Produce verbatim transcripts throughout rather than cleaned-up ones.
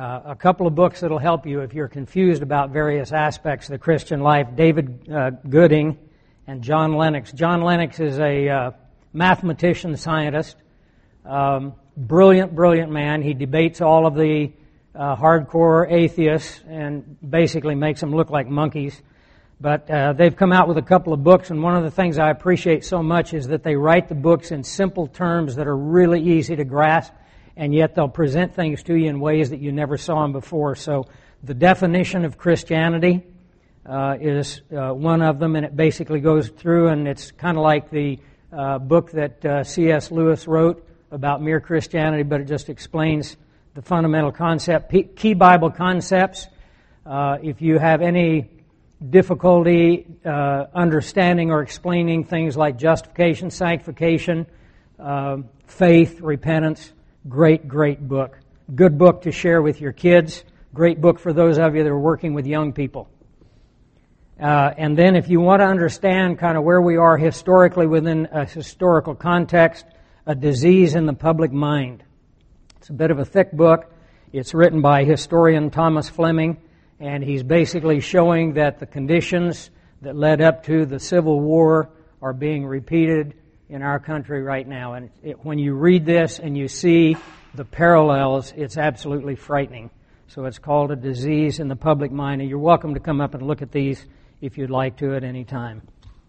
uh, a couple of books that'll help you if you're confused about various aspects of the Christian life. David uh, Gooding and John Lennox. John Lennox is a uh, mathematician, scientist, um, brilliant, brilliant man. He debates all of the uh, hardcore atheists and basically makes them look like monkeys. But uh, they've come out with a couple of books, and one of the things I appreciate so much is that they write the books in simple terms that are really easy to grasp, and yet they'll present things to you in ways that you never saw them before. So the definition of Christianity uh, is uh, one of them, and it basically goes through, and it's kind of like the uh, book that uh, C S Lewis wrote about mere Christianity, but it just explains the fundamental concept, P- key Bible concepts. Uh, if you have any difficulty uh, understanding or explaining things like justification, sanctification, uh, faith, repentance, great, great book. Good book to share with your kids. Great book for those of you that are working with young people. Uh, and then if you want to understand kind of where we are historically within a historical context, A Disease in the Public Mind. It's a bit of a thick book. It's written by historian Thomas Fleming. And he's basically showing that the conditions that led up to the Civil War are being repeated in our country right now. And it, when you read this and you see the parallels, it's absolutely frightening. So it's called A Disease in the Public Mind. And you're welcome to come up and look at these if you'd like to at any time.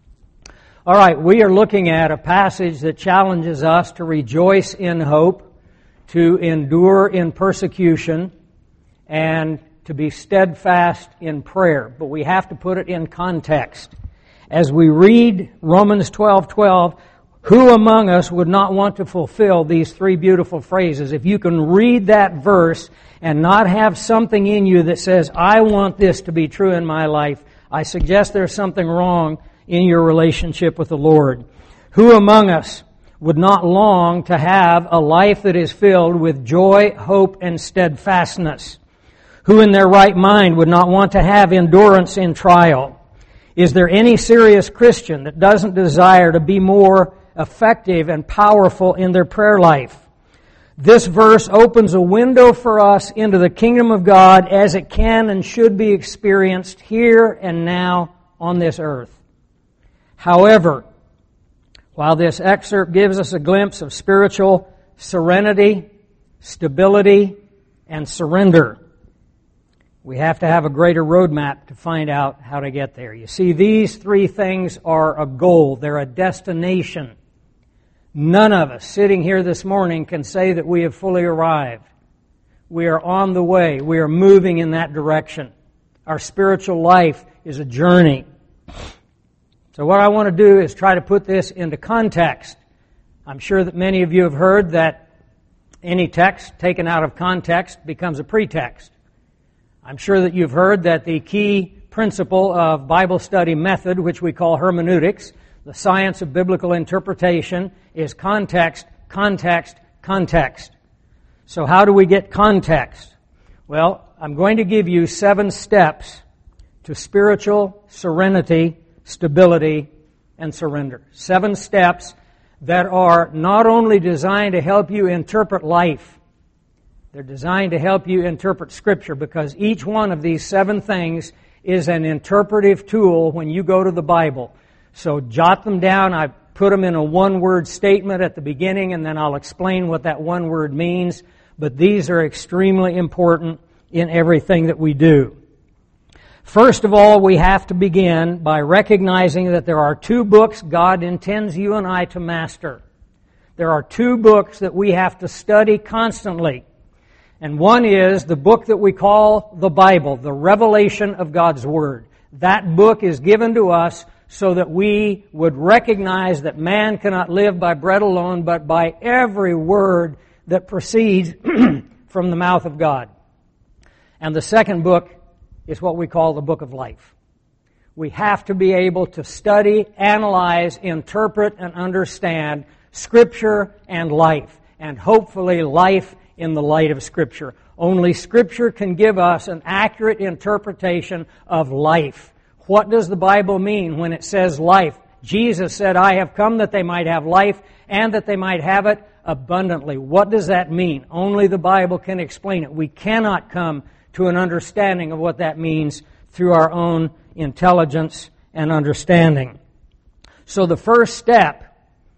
All right, we are looking at a passage that challenges us to rejoice in hope, to endure in persecution, and to be steadfast in prayer. But we have to put it in context. As we read Romans twelve twelve, who among us would not want to fulfill these three beautiful phrases? If you can read that verse and not have something in you that says, I want this to be true in my life, I suggest there's something wrong in your relationship with the Lord. Who among us would not long to have a life that is filled with joy, hope, and steadfastness? Who in their right mind would not want to have endurance in trial? Is there any serious Christian that doesn't desire to be more effective and powerful in their prayer life? This verse opens a window for us into the kingdom of God as it can and should be experienced here and now on this earth. However, while this excerpt gives us a glimpse of spiritual serenity, stability, and surrender, we have to have a greater roadmap to find out how to get there. You see, these three things are a goal. They're a destination. None of us sitting here this morning can say that we have fully arrived. We are on the way. We are moving in that direction. Our spiritual life is a journey. So what I want to do is try to put this into context. I'm sure that many of you have heard that any text taken out of context becomes a pretext. I'm sure that you've heard that the key principle of Bible study method, which we call hermeneutics, the science of biblical interpretation, is context, context, context. So how do we get context? Well, I'm going to give you seven steps to spiritual serenity, stability, and surrender. Seven steps that are not only designed to help you interpret life, they're designed to help you interpret Scripture, because each one of these seven things is an interpretive tool when you go to the Bible. So jot them down. I put them in a one-word statement at the beginning, and then I'll explain what that one word means. But these are extremely important in everything that we do. First of all, we have to begin by recognizing that there are two books God intends you and I to master. There are two books that we have to study constantly. And one is the book that we call the Bible, the revelation of God's Word. That book is given to us so that we would recognize that man cannot live by bread alone, but by every word that proceeds from the mouth of God. And the second book is what we call the book of life. We have to be able to study, analyze, interpret, and understand Scripture and life, and hopefully life in the light of Scripture. Only Scripture can give us an accurate interpretation of life. What does the Bible mean when it says life? Jesus said, I have come that they might have life and that they might have it abundantly. What does that mean? Only the Bible can explain it. We cannot come to an understanding of what that means through our own intelligence and understanding. So the first step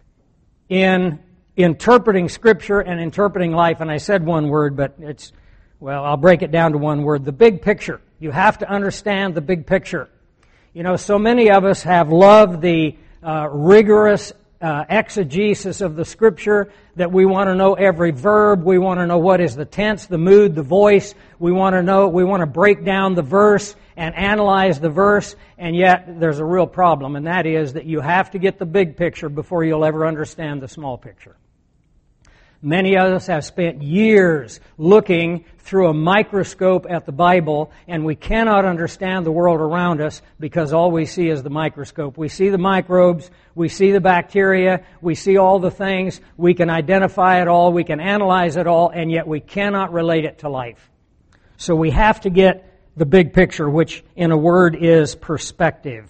in interpreting Scripture and interpreting life, and I said one word, but it's, well, I'll break it down to one word, the big picture. You have to understand the big picture. You know, so many of us have loved the uh, rigorous uh, exegesis of the Scripture, that we want to know every verb, we want to know what is the tense, the mood, the voice, we want to know, we want to break down the verse and analyze the verse, and yet there's a real problem, and that is that you have to get the big picture before you'll ever understand the small picture. Many of us have spent years looking through a microscope at the Bible, and we cannot understand the world around us because all we see is the microscope. We see the microbes, we see the bacteria, we see all the things, we can identify it all, we can analyze it all, and yet we cannot relate it to life. So we have to get the big picture, which in a word is perspective.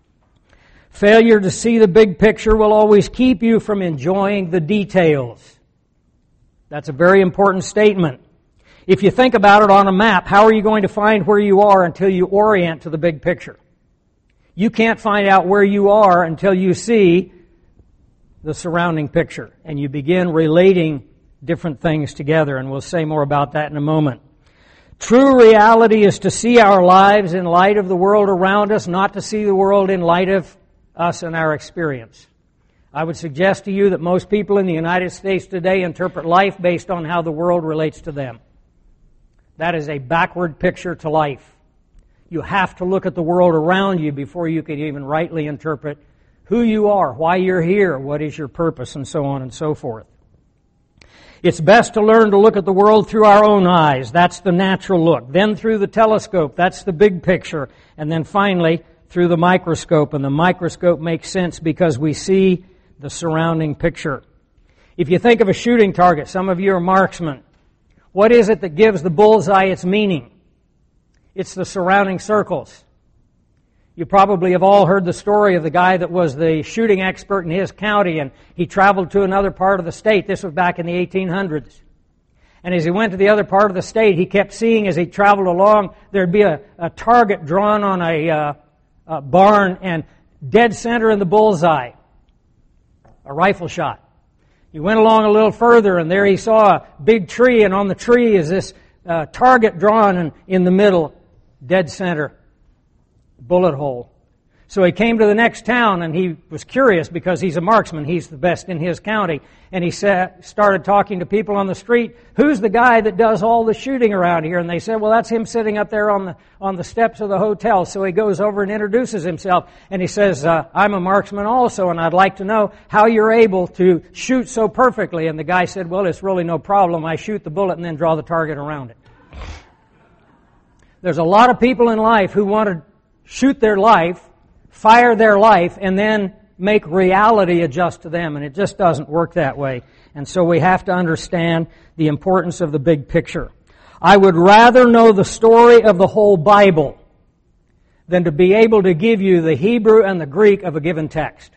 Failure to see the big picture will always keep you from enjoying the details. That's a very important statement. If you think about it on a map, how are you going to find where you are until you orient to the big picture? You can't find out where you are until you see the surrounding picture and you begin relating different things together, and we'll say more about that in a moment. True reality is to see our lives in light of the world around us, not to see the world in light of us and our experience. I would suggest to you that most people in the United States today interpret life based on how the world relates to them. That is a backward picture to life. You have to look at the world around you before you can even rightly interpret who you are, why you're here, what is your purpose, and so on and so forth. It's best to learn to look at the world through our own eyes. That's the natural look. Then through the telescope. That's the big picture. And then finally, through the microscope. And the microscope makes sense because we see the surrounding picture. If you think of a shooting target, some of you are marksmen. What is it that gives the bullseye its meaning? It's the surrounding circles. You probably have all heard the story of the guy that was the shooting expert in his county, and he traveled to another part of the state. This was back in the eighteen hundreds. And as he went to the other part of the state, he kept seeing as he traveled along, there'd be a, a target drawn on a, uh, a barn, and dead center in the bullseye, a rifle shot. He went along a little further, and there he saw a big tree, and on the tree is this uh, target drawn in, in the middle, dead center, bullet hole. So he came to the next town, and he was curious because he's a marksman. He's the best in his county. And he sat, started talking to people on the street. Who's the guy that does all the shooting around here? And they said, well, that's him sitting up there on the on the steps of the hotel. So he goes over and introduces himself. And he says, uh, I'm a marksman also, and I'd like to know how you're able to shoot so perfectly. And the guy said, well, it's really no problem. I shoot the bullet and then draw the target around it. There's a lot of people in life who want to shoot their life, fire their life, and then make reality adjust to them. And it just doesn't work that way. And so we have to understand the importance of the big picture. I would rather know the story of the whole Bible than to be able to give you the Hebrew and the Greek of a given text.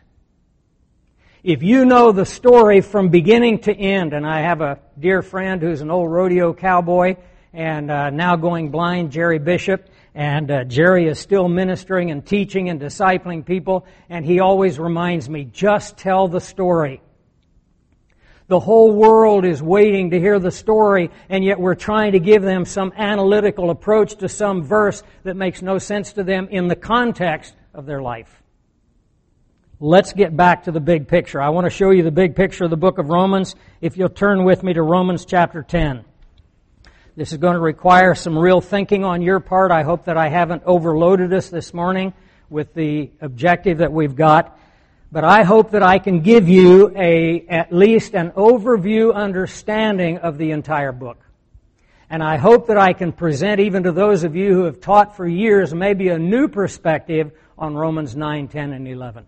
If you know the story from beginning to end, and I have a dear friend who's an old rodeo cowboy and uh, now going blind, Jerry Bishop, and uh, Jerry is still ministering and teaching and discipling people, and he always reminds me, just tell the story. The whole world is waiting to hear the story, and yet we're trying to give them some analytical approach to some verse that makes no sense to them in the context of their life. Let's get back to the big picture. I want to show you the big picture of the book of Romans. If you'll turn with me to Romans chapter ten. This is going to require some real thinking on your part. I hope that I haven't overloaded us this morning with the objective that we've got. But I hope that I can give you a at least an overview understanding of the entire book. And I hope that I can present even to those of you who have taught for years maybe a new perspective on Romans nine, ten, and eleven.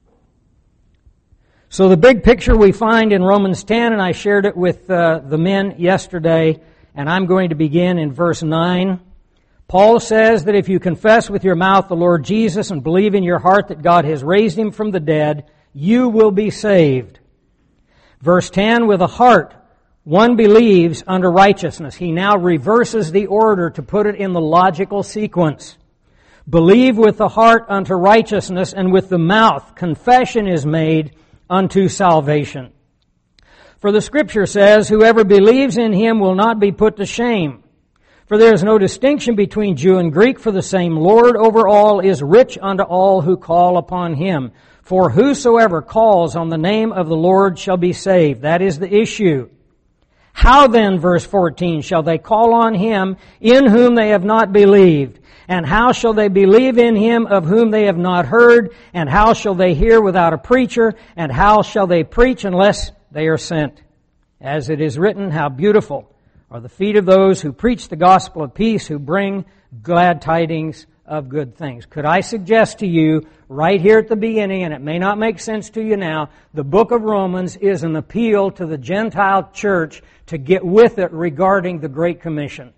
So the big picture we find in Romans ten, and I shared it with uh, the men yesterday, and I'm going to begin in verse nine. Paul says that if you confess with your mouth the Lord Jesus and believe in your heart that God has raised Him from the dead, you will be saved. Verse ten, with the heart one believes unto righteousness. He now reverses the order to put it in the logical sequence. Believe with the heart unto righteousness, and with the mouth confession is made unto salvation. For the Scripture says, whoever believes in Him will not be put to shame. For there is no distinction between Jew and Greek, for the same Lord over all is rich unto all who call upon Him. For whosoever calls on the name of the Lord shall be saved. That is the issue. How then, verse fourteen, shall they call on Him in whom they have not believed? And how shall they believe in Him of whom they have not heard? And how shall they hear without a preacher? And how shall they preach unless they are sent? As it is written, how beautiful are the feet of those who preach the gospel of peace, who bring glad tidings of good things. Could I suggest to you, right here at the beginning, and it may not make sense to you now, the book of Romans is an appeal to the Gentile church to get with it regarding the Great Commission.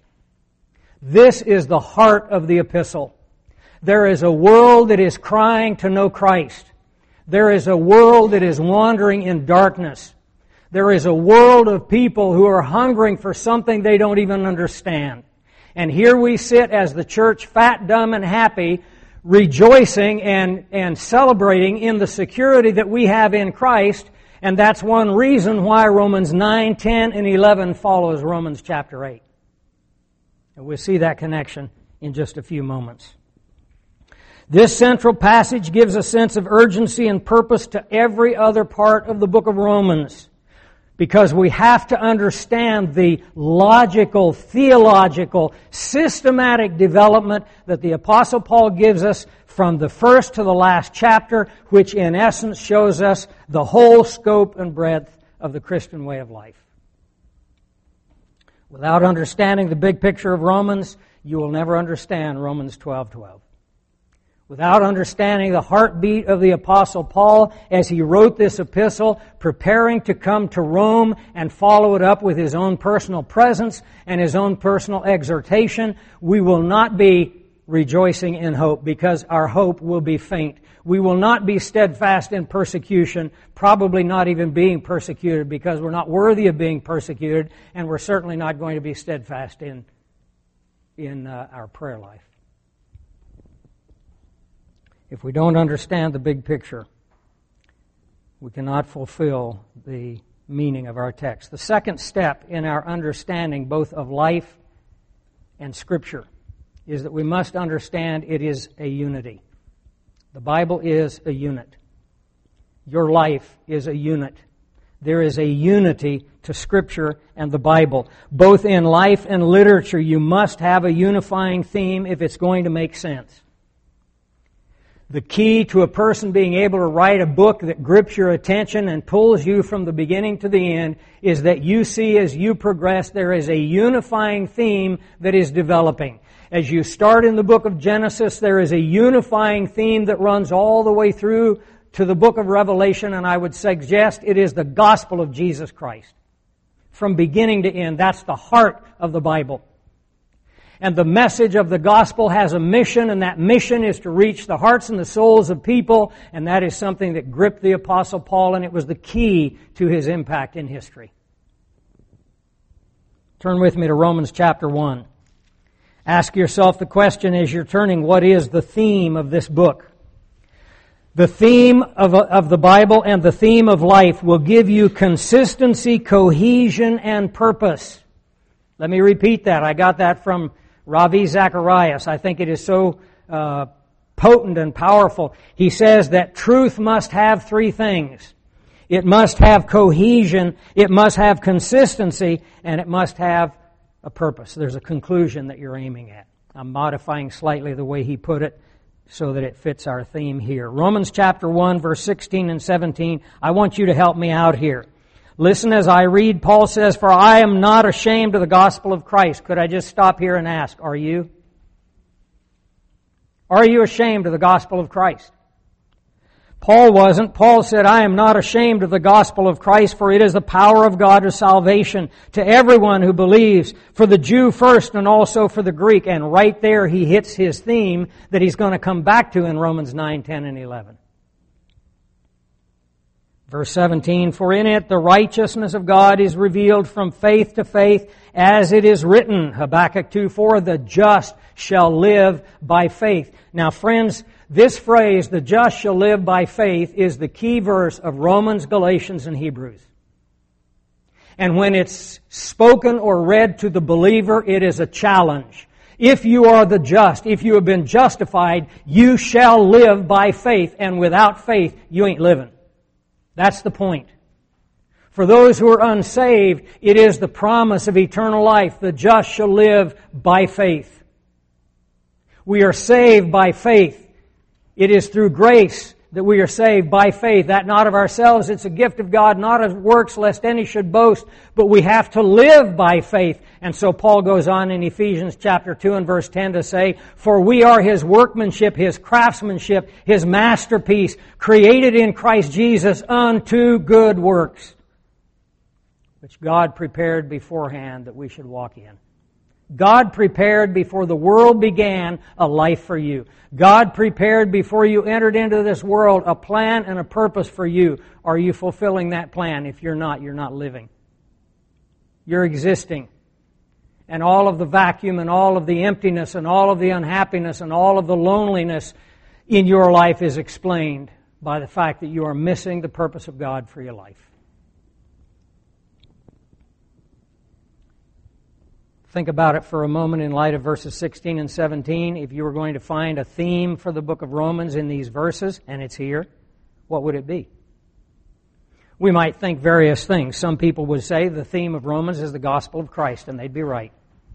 This is the heart of the epistle. There is a world that is crying to know Christ. There is a world that is wandering in darkness. There is a world of people who are hungering for something they don't even understand. And here we sit as the church, fat, dumb, and happy, rejoicing and, and celebrating in the security that we have in Christ. And that's one reason why Romans nine, ten, and eleven follows Romans chapter eight. And we'll see that connection in just a few moments. This central passage gives a sense of urgency and purpose to every other part of the book of Romans, because we have to understand the logical, theological, systematic development that the Apostle Paul gives us from the first to the last chapter, which in essence shows us the whole scope and breadth of the Christian way of life. Without understanding the big picture of Romans, you will never understand Romans twelve twelve. Without understanding the heartbeat of the Apostle Paul as he wrote this epistle, preparing to come to Rome and follow it up with his own personal presence and his own personal exhortation, we will not be rejoicing in hope, because our hope will be faint. We will not be steadfast in persecution, probably not even being persecuted, because we're not worthy of being persecuted, and we're certainly not going to be steadfast in, in uh, our prayer life. If we don't understand the big picture, we cannot fulfill the meaning of our text. The second step in our understanding both of life and Scripture is that we must understand it is a unity. The Bible is a unit. Your life is a unit. There is a unity to Scripture and the Bible. Both in life and literature, you must have a unifying theme if it's going to make sense. The key to a person being able to write a book that grips your attention and pulls you from the beginning to the end is that you see as you progress there is a unifying theme that is developing. As you start in the book of Genesis, there is a unifying theme that runs all the way through to the book of Revelation, and I would suggest it is the gospel of Jesus Christ. From beginning to end, that's the heart of the Bible. And the message of the gospel has a mission, and that mission is to reach the hearts and the souls of people, and that is something that gripped the Apostle Paul, and it was the key to his impact in history. Turn with me to Romans chapter one. Ask yourself the question as you're turning, what is the theme of this book? The theme of, of the Bible and the theme of life will give you consistency, cohesion, and purpose. Let me repeat that. I got that from Ravi Zacharias. I think it is so uh, potent and powerful. He says that truth must have three things. It must have cohesion, it must have consistency, and it must have a purpose. There's a conclusion that you're aiming at. I'm modifying slightly the way he put it so that it fits our theme here. Romans chapter one, verse sixteen and seventeen. I want you to help me out here. Listen as I read. Paul says, "For I am not ashamed of the gospel of Christ." Could I just stop here and ask, are you? Are you ashamed of the gospel of Christ? Paul wasn't. Paul said, "I am not ashamed of the gospel of Christ, for it is the power of God to salvation to everyone who believes, for the Jew first and also for the Greek." And right there he hits his theme that he's going to come back to in Romans nine, ten, and eleven. Verse seventeen, for in it the righteousness of God is revealed from faith to faith, as it is written, Habakkuk two four, the just shall live by faith. Now friends, this phrase, the just shall live by faith, is the key verse of Romans, Galatians, and Hebrews. And when it's spoken or read to the believer, it is a challenge. If you are the just, if you have been justified, you shall live by faith, and without faith, you ain't living. That's the point. For those who are unsaved, it is the promise of eternal life. The just shall live by faith. We are saved by faith. It is through grace that we are saved by faith. That not of ourselves, it's a gift of God, not of works, lest any should boast. But we have to live by faith. And so Paul goes on in Ephesians chapter two and verse ten to say, for we are His workmanship, His craftsmanship, His masterpiece, created in Christ Jesus unto good works, which God prepared beforehand that we should walk in. God prepared before the world began a life for you. God prepared before you entered into this world a plan and a purpose for you. Are you fulfilling that plan? If you're not, you're not living. You're existing. And all of the vacuum and all of the emptiness and all of the unhappiness and all of the loneliness in your life is explained by the fact that you are missing the purpose of God for your life. Think about it for a moment in light of verses sixteen and seventeen. If you were going to find a theme for the book of Romans in these verses, and it's here, what would it be? We might think various things. Some people would say the theme of Romans is the gospel of Christ, and they'd be right.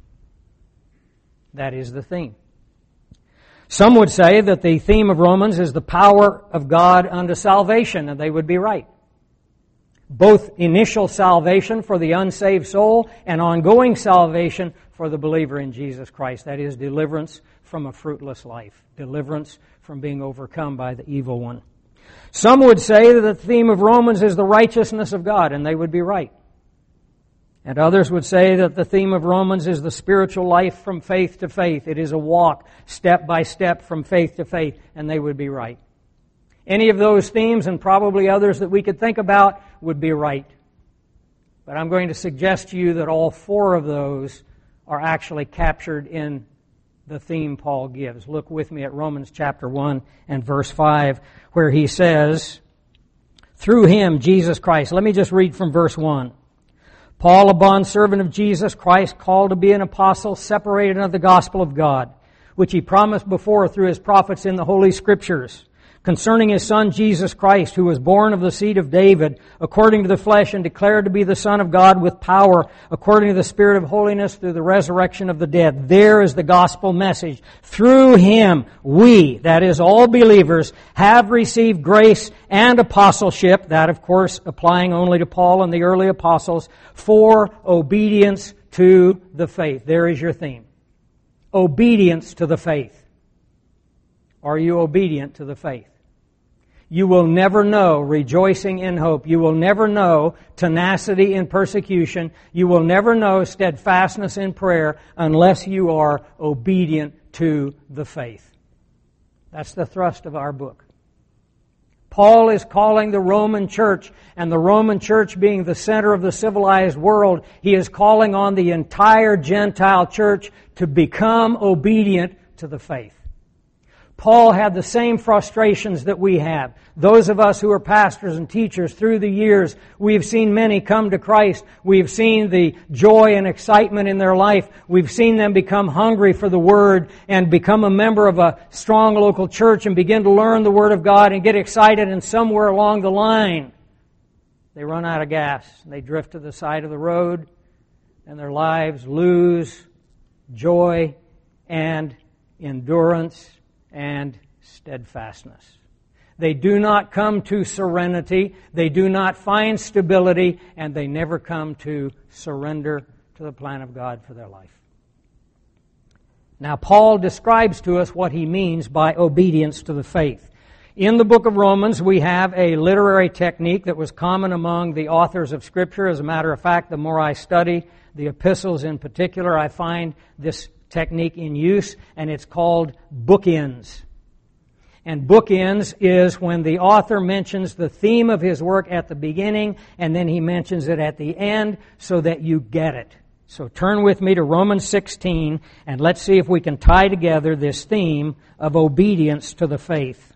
That is the theme. Some would say that the theme of Romans is the power of God unto salvation, and they would be right. Both initial salvation for the unsaved soul and ongoing salvation for the believer in Jesus Christ. That is, deliverance from a fruitless life. Deliverance from being overcome by the evil one. Some would say that the theme of Romans is the righteousness of God, and they would be right. And others would say that the theme of Romans is the spiritual life from faith to faith. It is a walk step by step from faith to faith, and they would be right. Any of those themes, and probably others that we could think about, would be right. But I'm going to suggest to you that all four of those are actually captured in the theme Paul gives. Look with me at Romans chapter one and verse five, where he says, through Him, Jesus Christ. Let me just read from verse one. Paul, a bondservant of Jesus Christ, called to be an apostle, separated unto the gospel of God, which He promised before through His prophets in the Holy Scriptures, concerning His Son Jesus Christ, who was born of the seed of David, according to the flesh, and declared to be the Son of God with power, according to the Spirit of holiness, through the resurrection of the dead. There is the gospel message. Through Him, we, that is, all believers, have received grace and apostleship, that, of course, applying only to Paul and the early apostles, for obedience to the faith. There is your theme. Obedience to the faith. Are you obedient to the faith? You will never know rejoicing in hope. You will never know tenacity in persecution. You will never know steadfastness in prayer unless you are obedient to the faith. That's the thrust of our book. Paul is calling the Roman church, and the Roman church being the center of the civilized world, he is calling on the entire Gentile church to become obedient to the faith. Paul had the same frustrations that we have. Those of us who are pastors and teachers through the years, we have seen many come to Christ. We have seen the joy and excitement in their life. We've seen them become hungry for the Word and become a member of a strong local church and begin to learn the Word of God and get excited, and somewhere along the line, they run out of gas. They drift to the side of the road, and their lives lose joy and endurance and steadfastness. They do not come to serenity, they do not find stability, and they never come to surrender to the plan of God for their life. Now, Paul describes to us what he means by obedience to the faith. In the book of Romans, we have a literary technique that was common among the authors of Scripture. As a matter of fact, the more I study the epistles in particular, I find this technique in use, and it's called bookends. And bookends is when the author mentions the theme of his work at the beginning, and then he mentions it at the end so that you get it. So turn with me to Romans sixteen, and let's see if we can tie together this theme of obedience to the faith.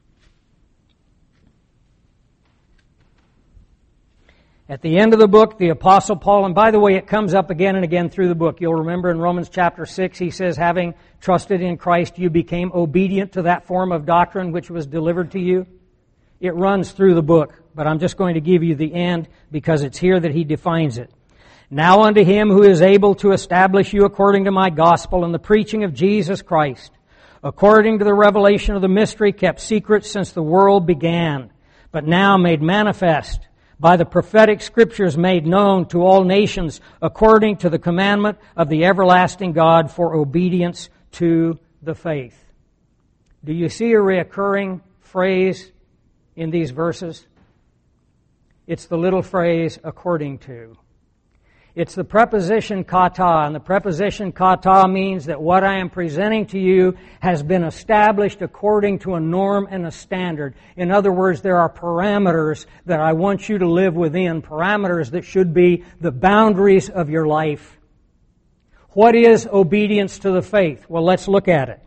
At the end of the book, the Apostle Paul, and by the way, it comes up again and again through the book. You'll remember in Romans chapter six, he says, having trusted in Christ, you became obedient to that form of doctrine which was delivered to you. It runs through the book, but I'm just going to give you the end because it's here that he defines it. Now unto him who is able to establish you according to my gospel and the preaching of Jesus Christ, according to the revelation of the mystery kept secret since the world began, but now made manifest by the prophetic scriptures made known to all nations according to the commandment of the everlasting God for obedience to the faith. Do you see a recurring phrase in these verses? It's the little phrase, according to. It's the preposition kata, and the preposition kata means that what I am presenting to you has been established according to a norm and a standard. In other words, there are parameters that I want you to live within, parameters that should be the boundaries of your life. What is obedience to the faith? Well, let's look at it.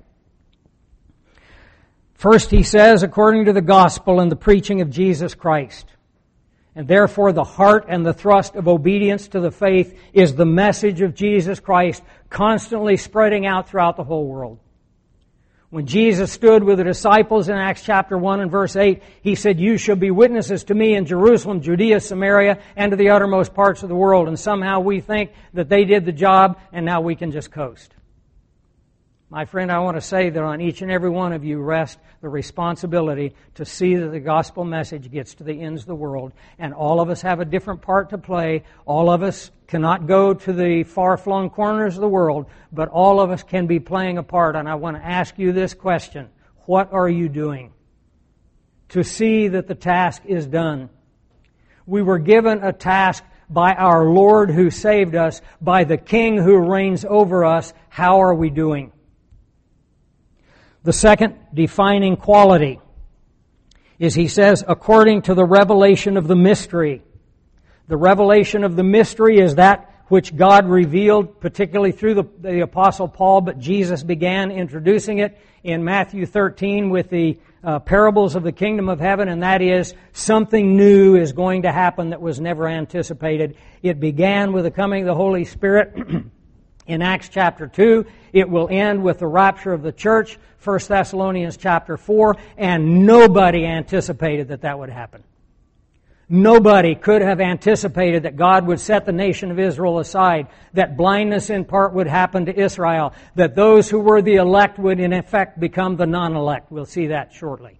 First, he says, according to the gospel and the preaching of Jesus Christ. And therefore, the heart and the thrust of obedience to the faith is the message of Jesus Christ constantly spreading out throughout the whole world. When Jesus stood with the disciples in Acts chapter one and verse eight, He said, you shall be witnesses to me in Jerusalem, Judea, Samaria, and to the uttermost parts of the world. And somehow we think that they did the job and now we can just coast. My friend, I want to say that on each and every one of you rests the responsibility to see that the gospel message gets to the ends of the world. And all of us have a different part to play. All of us cannot go to the far-flung corners of the world, but all of us can be playing a part. And I want to ask you this question. What are you doing to see that the task is done? We were given a task by our Lord who saved us, by the King who reigns over us. How are we doing? The second defining quality is, he says, according to the revelation of the mystery. The revelation of the mystery is that which God revealed, particularly through the, the Apostle Paul, but Jesus began introducing it in Matthew thirteen with the uh, parables of the kingdom of heaven, and that is something new is going to happen that was never anticipated. It began with the coming of the Holy Spirit in Acts chapter two. It will end with the rapture of the church, First Thessalonians chapter four, and nobody anticipated that that would happen. Nobody could have anticipated that God would set the nation of Israel aside, that blindness in part would happen to Israel, that those who were the elect would in effect become the non-elect. We'll see that shortly.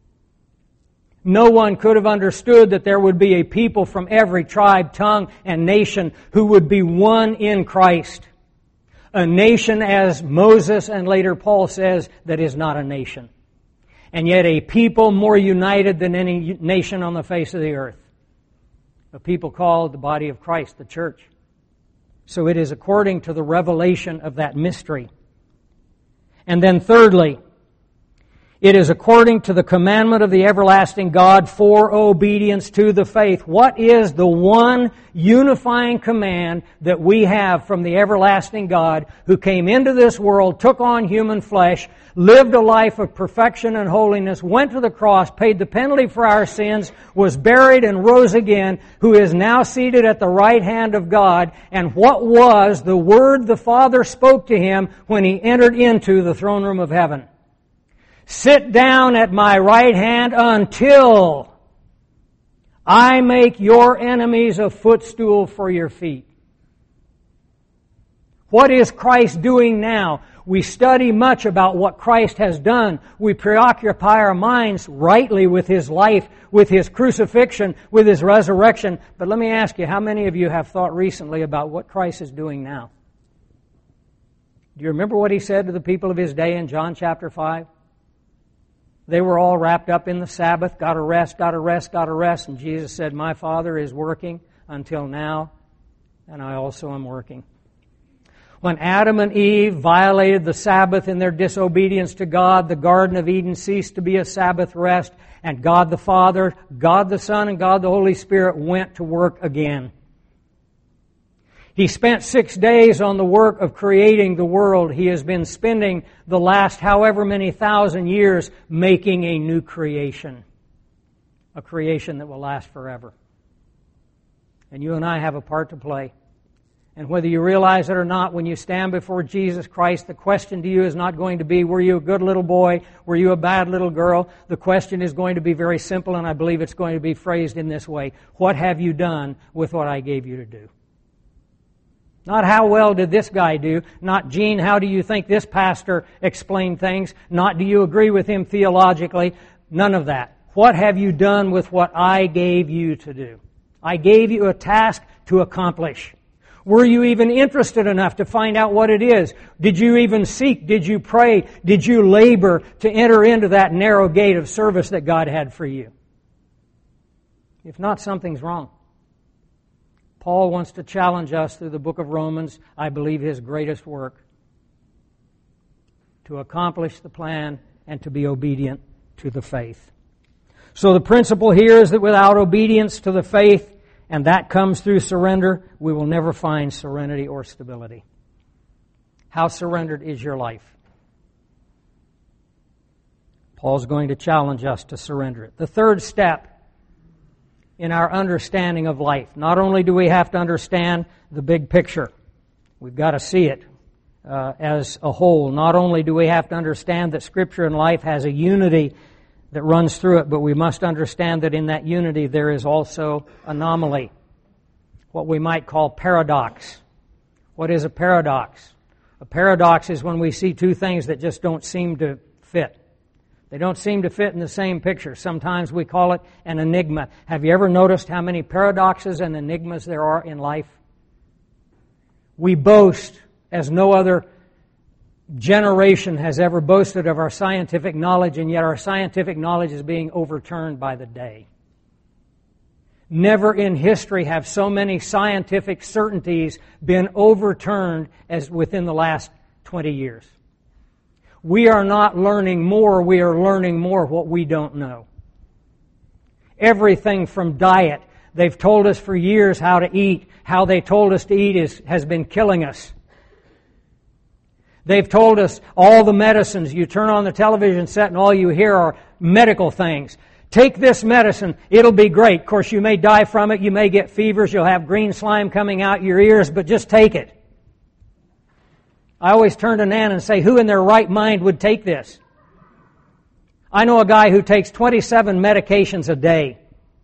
No one could have understood that there would be a people from every tribe, tongue, and nation who would be one in Christ. A nation, as Moses and later Paul says, that is not a nation. And yet a people more united than any nation on the face of the earth. A people called the body of Christ, the church. So it is according to the revelation of that mystery. And then thirdly, it is according to the commandment of the everlasting God for obedience to the faith. What is the one unifying command that we have from the everlasting God who came into this world, took on human flesh, lived a life of perfection and holiness, went to the cross, paid the penalty for our sins, was buried and rose again, who is now seated at the right hand of God, and what was the word the Father spoke to Him when He entered into the throne room of heaven? Sit down at my right hand until I make your enemies a footstool for your feet. What is Christ doing now? We study much about what Christ has done. We preoccupy our minds rightly with His life, with His crucifixion, with His resurrection. But let me ask you, how many of you have thought recently about what Christ is doing now? Do you remember what He said to the people of His day in John chapter five? They were all wrapped up in the Sabbath, got to rest, got to rest, got to rest. And Jesus said, my Father is working until now, and I also am working. When Adam and Eve violated the Sabbath in their disobedience to God, the Garden of Eden ceased to be a Sabbath rest, and God the Father, God the Son, and God the Holy Spirit went to work again. He spent six days on the work of creating the world. He has been spending the last however many thousand years making a new creation, a creation that will last forever. And you and I have a part to play. And whether you realize it or not, when you stand before Jesus Christ, the question to you is not going to be, were you a good little boy? Were you a bad little girl? The question is going to be very simple, and I believe it's going to be phrased in this way. What have you done with what I gave you to do? Not how well did this guy do. Not, Gene, how do you think this pastor explained things? Not, do you agree with him theologically? None of that. What have you done with what I gave you to do? I gave you a task to accomplish. Were you even interested enough to find out what it is? Did you even seek? Did you pray? Did you labor to enter into that narrow gate of service that God had for you? If not, something's wrong. Paul wants to challenge us through the book of Romans, I believe his greatest work, to accomplish the plan and to be obedient to the faith. So the principle here is that without obedience to the faith, and that comes through surrender, we will never find serenity or stability. How surrendered is your life? Paul's going to challenge us to surrender it. The third step in our understanding of life, not only do we have to understand the big picture, we've got to see it uh, as a whole. Not only do we have to understand that Scripture and life has a unity that runs through it, but we must understand that in that unity there is also anomaly, what we might call paradox. What is a paradox? A paradox is when we see two things that just don't seem to fit. They don't seem to fit in the same picture. Sometimes we call it an enigma. Have you ever noticed how many paradoxes and enigmas there are in life? We boast, as no other generation has ever boasted, of our scientific knowledge, and yet our scientific knowledge is being overturned by the day. Never in history have so many scientific certainties been overturned as within the last twenty years. We are not learning more, we are learning more what we don't know. Everything from diet. They've told us for years how to eat. How they told us to eat is, has been killing us. They've told us all the medicines. You turn on the television set and all you hear are medical things. Take this medicine, it'll be great. Of course, you may die from it, you may get fevers, you'll have green slime coming out your ears, but just take it. I always turn to Nan and say, who in their right mind would take this? I know a guy who takes twenty-seven medications a day.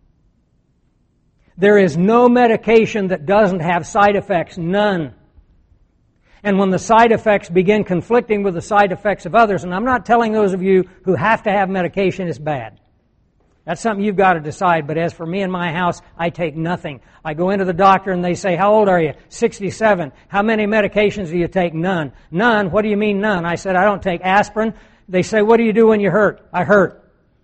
There is no medication that doesn't have side effects, none. And when the side effects begin conflicting with the side effects of others, and I'm not telling those of you who have to have medication it's bad. That's something you've got to decide. But as for me in my house, I take nothing. I go into the doctor and they say, how old are you? sixty-seven. How many medications do you take? None. None? What do you mean none? I said, I don't take aspirin. They say, what do you do when you hurt? I hurt.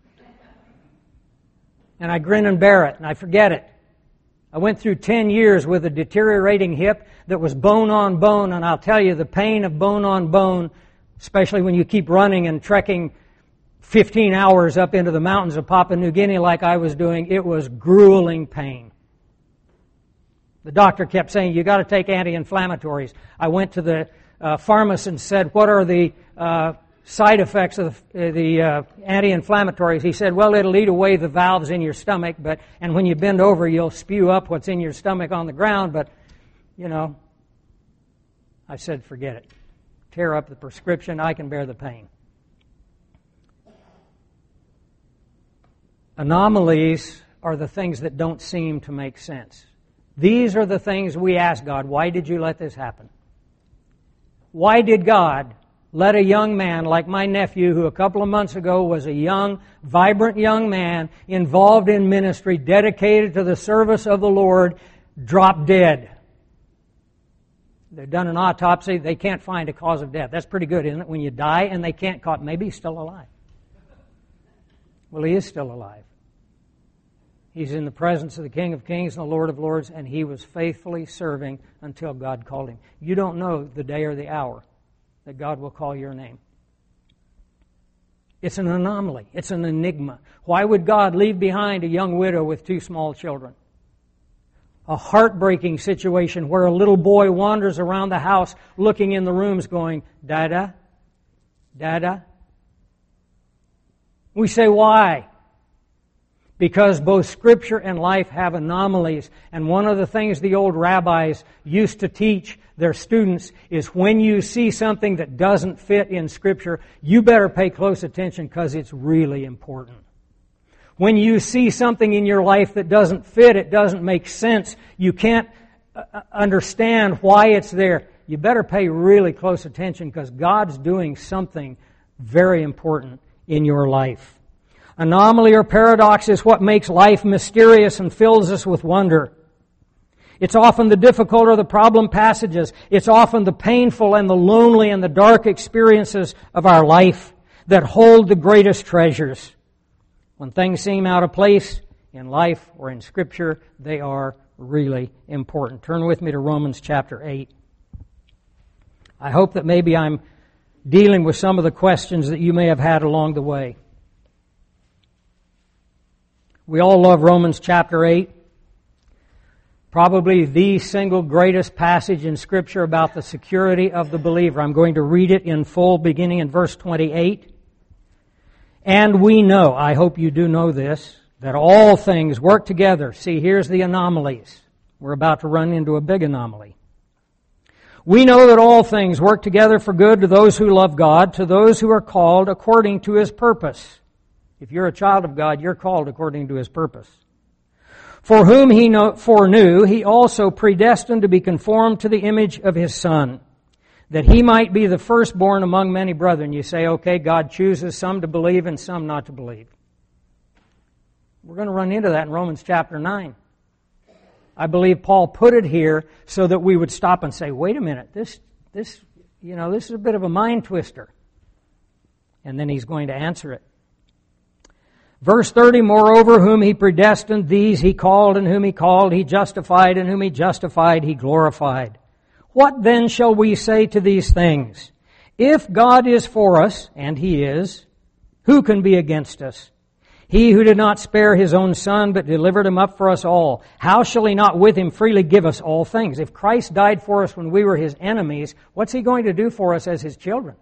And I grin and bear it, and I forget it. I went through ten years with a deteriorating hip that was bone on bone, and I'll tell you, the pain of bone on bone, especially when you keep running and trekking fifteen hours up into the mountains of Papua New Guinea like I was doing, it was grueling pain. The doctor kept saying, you got to take anti-inflammatories. I went to the uh, pharmacist and said, what are the uh, side effects of the, the uh, anti-inflammatories? He said, well, it'll eat away the valves in your stomach, but and when you bend over, you'll spew up what's in your stomach on the ground, but, you know, I said, forget it. Tear up the prescription, I can bear the pain. Anomalies are the things that don't seem to make sense. These are the things we ask God, why did you let this happen? Why did God let a young man like my nephew, who a couple of months ago was a young, vibrant young man, involved in ministry, dedicated to the service of the Lord, drop dead? They've done an autopsy, they can't find a cause of death. That's pretty good, isn't it? When you die and they can't cause, maybe he's still alive. Well, he is still alive. He's in the presence of the King of Kings and the Lord of Lords, and he was faithfully serving until God called him. You don't know the day or the hour that God will call your name. It's an anomaly. It's an enigma. Why would God leave behind a young widow with two small children? A heartbreaking situation where a little boy wanders around the house looking in the rooms going, Dada? Dada? We say, why? Because both Scripture and life have anomalies. And one of the things the old rabbis used to teach their students is when you see something that doesn't fit in Scripture, you better pay close attention because it's really important. When you see something in your life that doesn't fit, it doesn't make sense, you can't understand why it's there, you better pay really close attention because God's doing something very important in your life. Anomaly or paradox is what makes life mysterious and fills us with wonder. It's often the difficult or the problem passages. It's often the painful and the lonely and the dark experiences of our life that hold the greatest treasures. When things seem out of place in life or in Scripture, they are really important. Turn with me to Romans chapter eight. I hope that maybe I'm dealing with some of the questions that you may have had along the way. We all love Romans chapter eight. Probably the single greatest passage in Scripture about the security of the believer. I'm going to read it in full beginning in verse twenty-eight. And we know, I hope you do know this, that all things work together. See, here's the anomalies. We're about to run into a big anomaly. We know that all things work together for good to those who love God, to those who are called according to His purpose. If you're a child of God, you're called according to His purpose. For whom He foreknew, He also predestined to be conformed to the image of His Son, that He might be the firstborn among many brethren. You say, okay, God chooses some to believe and some not to believe. We're going to run into that in Romans chapter nine. I believe Paul put it here so that we would stop and say, wait a minute, this, this, you know, this is a bit of a mind twister. And then he's going to answer it. Verse thirty, moreover, whom He predestined, these He called, and whom He called, He justified, and whom He justified, He glorified. What then shall we say to these things? If God is for us, and He is, who can be against us? He who did not spare His own Son, but delivered Him up for us all, how shall He not with Him freely give us all things? If Christ died for us when we were His enemies, what's He going to do for us as His children?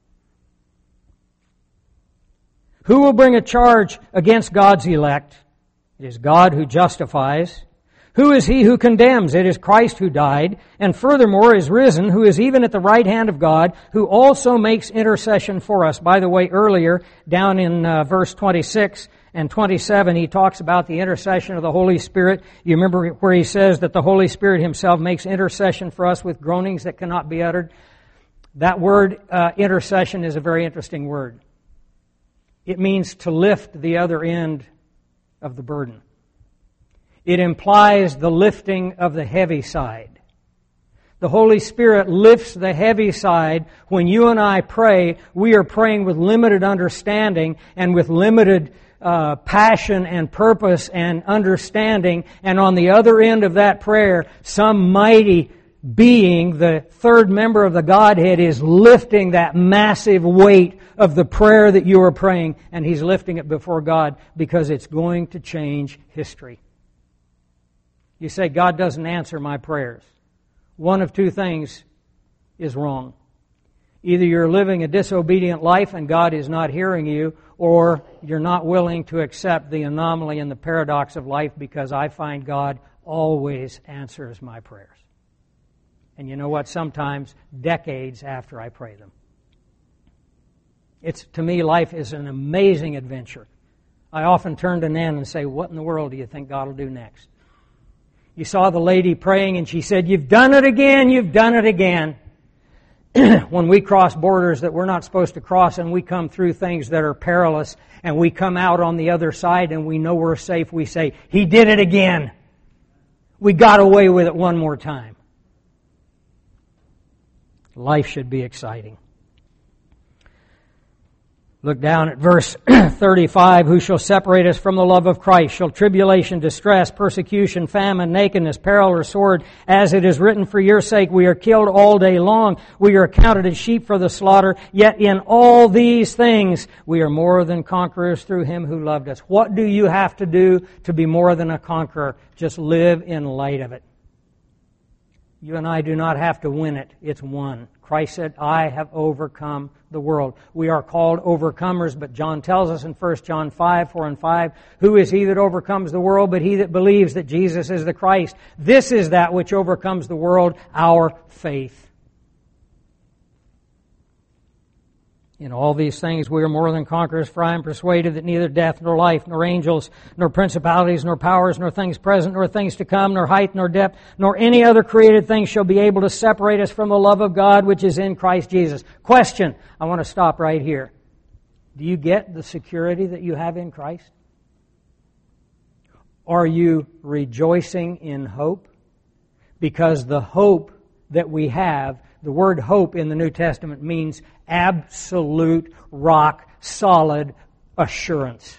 Who will bring a charge against God's elect? It is God who justifies. Who is He who condemns? It is Christ who died, and furthermore is risen, who is even at the right hand of God, who also makes intercession for us. By the way, earlier, down in uh, verse twenty-six and twenty-seven, he talks about the intercession of the Holy Spirit. You remember where he says that the Holy Spirit Himself makes intercession for us with groanings that cannot be uttered? That word, uh, intercession, is a very interesting word. It means to lift the other end of the burden. It implies the lifting of the heavy side. The Holy Spirit lifts the heavy side. When you and I pray, we are praying with limited understanding and with limited uh, passion and purpose and understanding. And on the other end of that prayer, some mighty being, the third member of the Godhead, is lifting that massive weight of the prayer that you are praying, and He's lifting it before God because it's going to change history. You say, God doesn't answer my prayers. One of two things is wrong. Either you're living a disobedient life and God is not hearing you, or you're not willing to accept the anomaly and the paradox of life, because I find God always answers my prayers. And you know what? Sometimes decades after I pray them. It's, to me, life is an amazing adventure. I often turn to Nan and say, what in the world do you think God will do next? You saw the lady praying and she said, you've done it again, you've done it again. When we cross borders that we're not supposed to cross and we come through things that are perilous and we come out on the other side and we know we're safe, we say, He did it again. We got away with it one more time. Life should be exciting. Look down at verse thirty-five. Who shall separate us from the love of Christ? Shall tribulation, distress, persecution, famine, nakedness, peril, or sword? As it is written, for your sake we are killed all day long. We are counted as sheep for the slaughter. Yet in all these things we are more than conquerors through Him who loved us. What do you have to do to be more than a conqueror? Just live in light of it. You and I do not have to win it. It's won. Christ said, I have overcome the world. We are called overcomers, but John tells us in First John five, four and five, who is he that overcomes the world but he that believes that Jesus is the Christ? This is that which overcomes the world, our faith. In all these things we are more than conquerors, for I am persuaded that neither death, nor life, nor angels, nor principalities, nor powers, nor things present, nor things to come, nor height, nor depth, nor any other created thing shall be able to separate us from the love of God which is in Christ Jesus. Question. I want to stop right here. Do you get the security that you have in Christ? Are you rejoicing in hope? Because the hope that we have, the word hope in the New Testament means absolute, rock, solid assurance.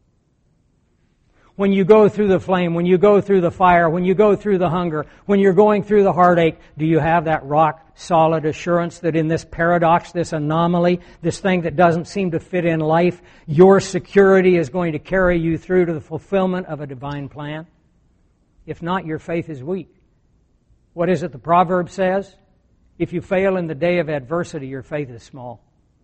When you go through the flame, when you go through the fire, when you go through the hunger, when you're going through the heartache, do you have that rock, solid assurance that in this paradox, this anomaly, this thing that doesn't seem to fit in life, your security is going to carry you through to the fulfillment of a divine plan? If not, your faith is weak. What is it the proverb says? If you fail in the day of adversity, your faith is small.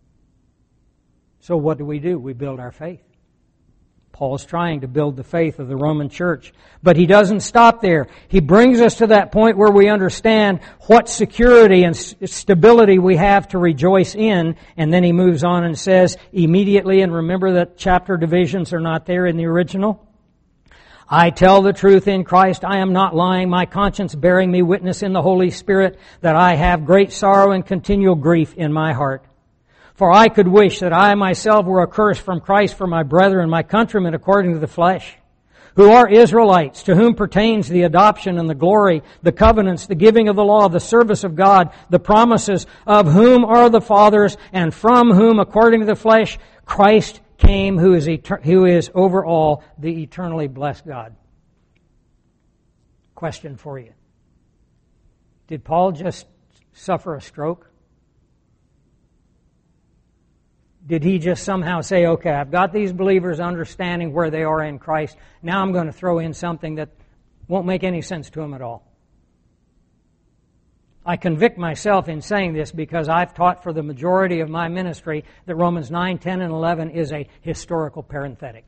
So what do we do? We build our faith. Paul's trying to build the faith of the Roman church. But he doesn't stop there. He brings us to that point where we understand what security and stability we have to rejoice in. And then he moves on and says immediately, and remember that chapter divisions are not there in the original. I tell the truth in Christ, I am not lying, my conscience bearing me witness in the Holy Spirit that I have great sorrow and continual grief in my heart. For I could wish that I myself were accursed from Christ for my brethren, my countrymen according to the flesh, who are Israelites, to whom pertains the adoption and the glory, the covenants, the giving of the law, the service of God, the promises, of whom are the fathers, and from whom, according to the flesh, Christ came, who is etern- who is over all, the eternally blessed God. Question for you. Did Paul just suffer a stroke? Did he just somehow say, okay, I've got these believers understanding where they are in Christ. Now I'm going to throw in something that won't make any sense to them at all? I convict myself in saying this because I've taught for the majority of my ministry that Romans nine, ten, and eleven is a historical parenthetic.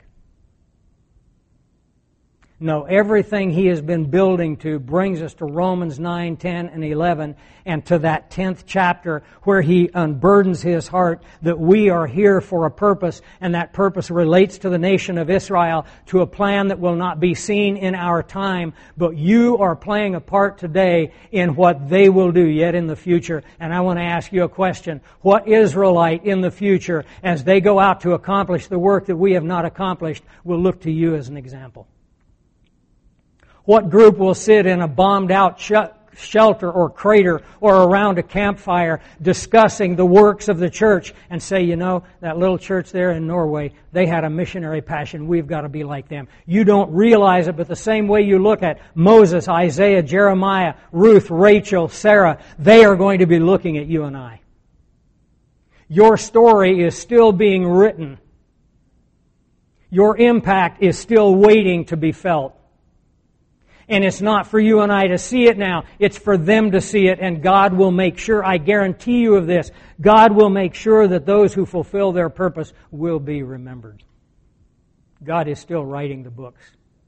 No, everything he has been building to brings us to Romans nine, ten, and eleven, and to that tenth chapter where he unburdens his heart that we are here for a purpose, and that purpose relates to the nation of Israel, to a plan that will not be seen in our time, but you are playing a part today in what they will do yet in the future. And I want to ask you a question. What Israelite in the future, as they go out to accomplish the work that we have not accomplished, will look to you as an example? What group will sit in a bombed-out sh- shelter or crater or around a campfire discussing the works of the church and say, you know, that little church there in Norway, they had a missionary passion. We've got to be like them. You don't realize it, but the same way you look at Moses, Isaiah, Jeremiah, Ruth, Rachel, Sarah, they are going to be looking at you and I. Your story is still being written. Your impact is still waiting to be felt. And it's not for you and I to see it now. It's for them to see it. And God will make sure, I guarantee you of this, God will make sure that those who fulfill their purpose will be remembered. God is still writing the books.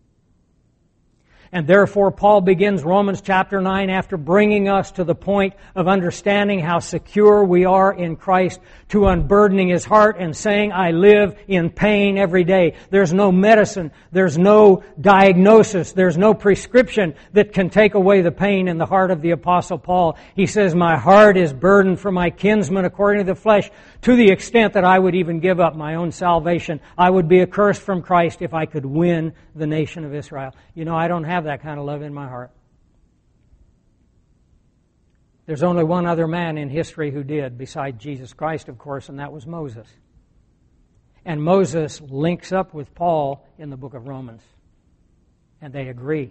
And therefore, Paul begins Romans chapter nine after bringing us to the point of understanding how secure we are in Christ, to unburdening his heart and saying, I live in pain every day. There's no medicine, there's no diagnosis, there's no prescription that can take away the pain in the heart of the Apostle Paul. He says, my heart is burdened for my kinsmen according to the flesh, to the extent that I would even give up my own salvation. I would be accursed from Christ if I could win the nation of Israel. You know, I don't have that kind of love in my heart. There's only one other man in history who did, beside Jesus Christ, of course, and that was Moses. And Moses links up with Paul in the book of Romans. And they agree.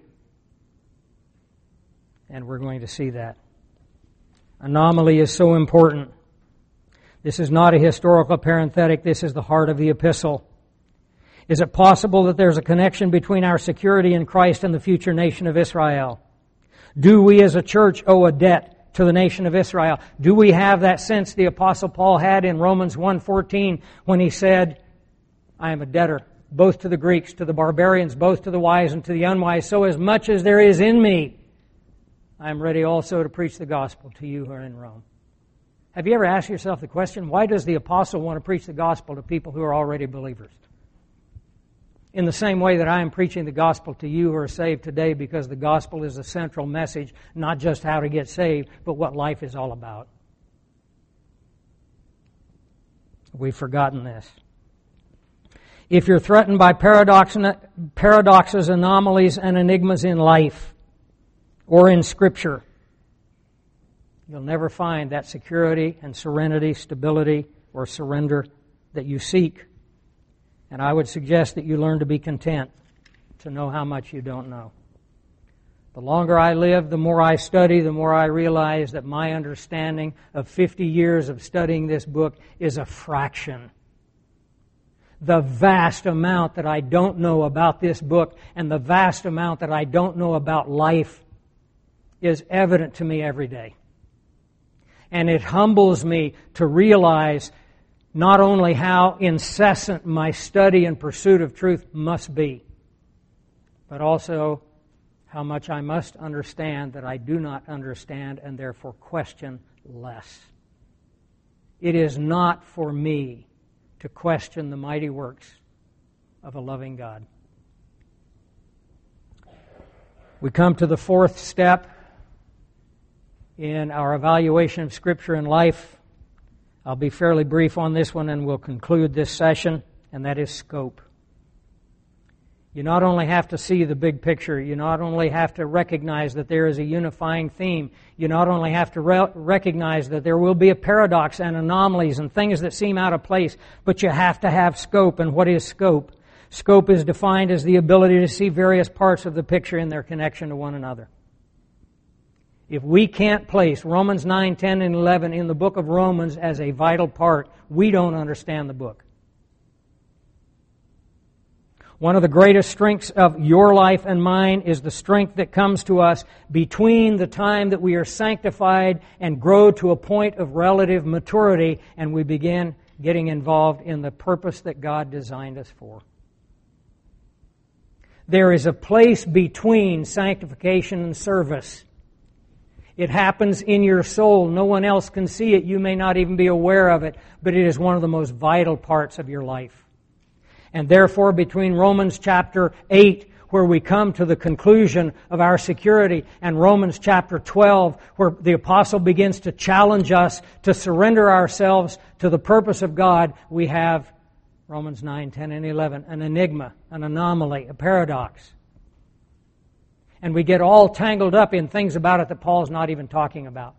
And we're going to see that. Anomaly is so important. This is not a historical parenthetic. This is the heart of the epistle. Is it possible that there's a connection between our security in Christ and the future nation of Israel? Do we as a church owe a debt to the nation of Israel? Do we have that sense the Apostle Paul had in Romans one fourteen when he said, I am a debtor, both to the Greeks, to the barbarians, both to the wise and to the unwise. So as much as there is in me, I am ready also to preach the gospel to you who are in Rome. Have you ever asked yourself the question, why does the apostle want to preach the gospel to people who are already believers? In the same way that I am preaching the gospel to you who are saved today, because the gospel is the central message, not just how to get saved, but what life is all about. We've forgotten this. If you're threatened by paradox, paradoxes, anomalies, and enigmas in life or in Scripture, you'll never find that security and serenity, stability, or surrender that you seek. And I would suggest that you learn to be content, to know how much you don't know. The longer I live, the more I study, the more I realize that my understanding of fifty years of studying this book is a fraction. The vast amount that I don't know about this book and the vast amount that I don't know about life is evident to me every day. And it humbles me to realize not only how incessant my study and pursuit of truth must be, but also how much I must understand that I do not understand and therefore question less. It is not for me to question the mighty works of a loving God. We come to the fourth step in our evaluation of Scripture and life. I'll be fairly brief on this one and we'll conclude this session, and that is scope. You not only have to see the big picture, you not only have to recognize that there is a unifying theme, you not only have to re- recognize that there will be a paradox and anomalies and things that seem out of place, but you have to have scope. And what is scope? Scope is defined as the ability to see various parts of the picture in their connection to one another. If we can't place Romans nine, ten, and eleven in the book of Romans as a vital part, we don't understand the book. One of the greatest strengths of your life and mine is the strength that comes to us between the time that we are sanctified and grow to a point of relative maturity and we begin getting involved in the purpose that God designed us for. There is a place between sanctification and service. It happens in your soul. No one else can see it. You may not even be aware of it, but it is one of the most vital parts of your life. And therefore, between Romans chapter eight, where we come to the conclusion of our security, and Romans chapter twelve, where the apostle begins to challenge us to surrender ourselves to the purpose of God, we have Romans nine, ten, and eleven, an enigma, an anomaly, a paradox. And we get all tangled up in things about it that Paul's not even talking about.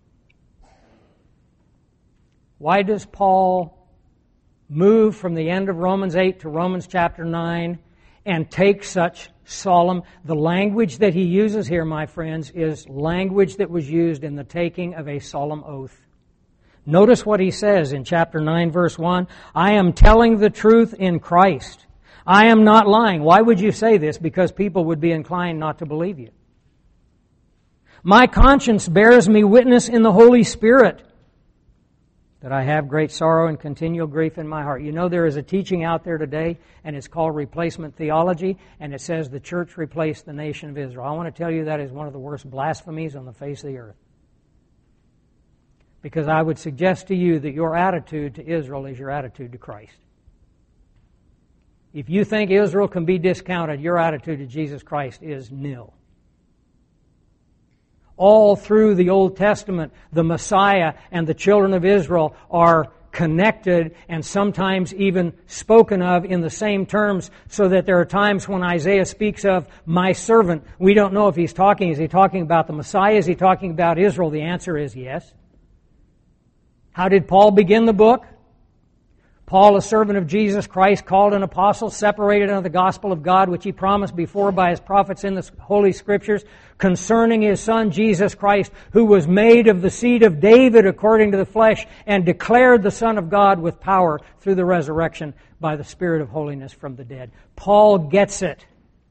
Why does Paul move from the end of Romans eight to Romans chapter nine and take such solemn... The language that he uses here, my friends, is language that was used in the taking of a solemn oath. Notice what he says in chapter nine, verse one. I am telling the truth in Christ. I am not lying. Why would you say this? Because people would be inclined not to believe you. My conscience bears me witness in the Holy Spirit that I have great sorrow and continual grief in my heart. You know, there is a teaching out there today, and it's called replacement theology, and it says the church replaced the nation of Israel. I want to tell you that is one of the worst blasphemies on the face of the earth. Because I would suggest to you that your attitude to Israel is your attitude to Christ. If you think Israel can be discounted, your attitude to Jesus Christ is nil. All through the Old Testament, the Messiah and the children of Israel are connected and sometimes even spoken of in the same terms, so that there are times when Isaiah speaks of my servant. We don't know if he's talking, is he talking about the Messiah? Is he talking about Israel? The answer is yes. How did Paul begin the book? Paul, a servant of Jesus Christ, called an apostle, separated unto the gospel of God, which he promised before by his prophets in the Holy Scriptures, concerning his Son, Jesus Christ, who was made of the seed of David according to the flesh, and declared the Son of God with power through the resurrection by the Spirit of holiness from the dead. Paul gets it.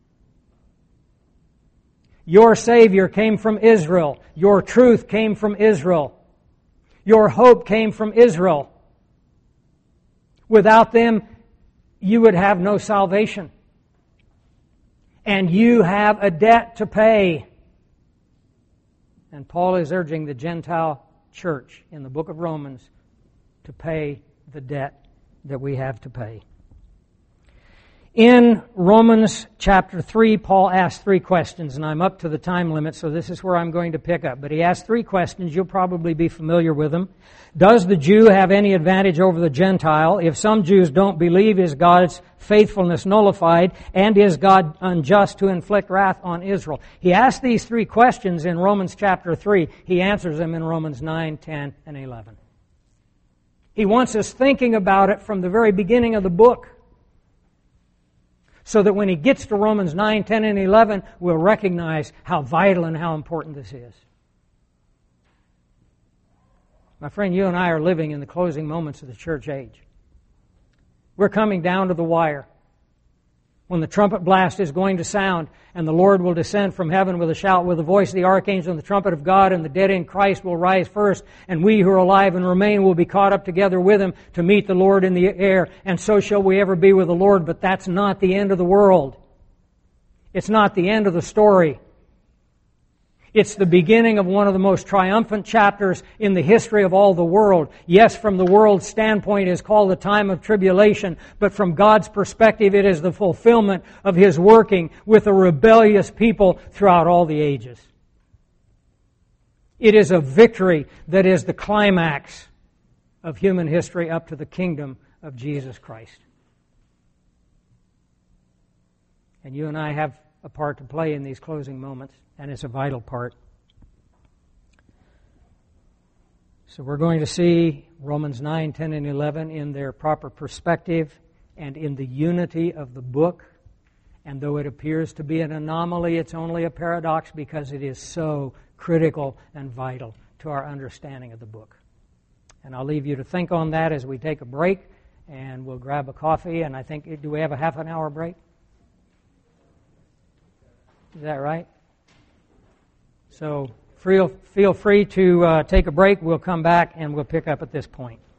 Your Savior came from Israel. Your truth came from Israel. Your hope came from Israel. Without them, you would have no salvation. And you have a debt to pay. And Paul is urging the Gentile church in the book of Romans to pay the debt that we have to pay. In Romans chapter three, Paul asks three questions, and I'm up to the time limit, so this is where I'm going to pick up. But he asks three questions. You'll probably be familiar with them. Does the Jew have any advantage over the Gentile? If some Jews don't believe, is God's faithfulness nullified? And is God unjust to inflict wrath on Israel? He asks these three questions in Romans chapter three. He answers them in Romans nine, ten, and eleven. He wants us thinking about it from the very beginning of the book, so that when he gets to Romans nine, ten, and eleven, we'll recognize how vital and how important this is. My friend, you and I are living in the closing moments of the church age. We're coming down to the wire. When the trumpet blast is going to sound, and the Lord will descend from heaven with a shout, with the voice of the archangel and the trumpet of God, and the dead in Christ will rise first, and we who are alive and remain will be caught up together with Him to meet the Lord in the air, and so shall we ever be with the Lord. But that's not the end of the world. It's not the end of the story. It's the beginning of one of the most triumphant chapters in the history of all the world. Yes, from the world's standpoint, it is called the time of tribulation, but from God's perspective, it is the fulfillment of His working with a rebellious people throughout all the ages. It is a victory that is the climax of human history up to the kingdom of Jesus Christ. And you and I have a part to play in these closing moments, and it's a vital part. So we're going to see Romans nine, ten, and eleven in their proper perspective and in the unity of the book. And though it appears to be an anomaly, it's only a paradox because it is so critical and vital to our understanding of the book. And I'll leave you to think on that as we take a break, and we'll grab a coffee. And I think, do we have a half an hour break? Is that right? So feel, feel free to uh, take a break. We'll come back and we'll pick up at this point.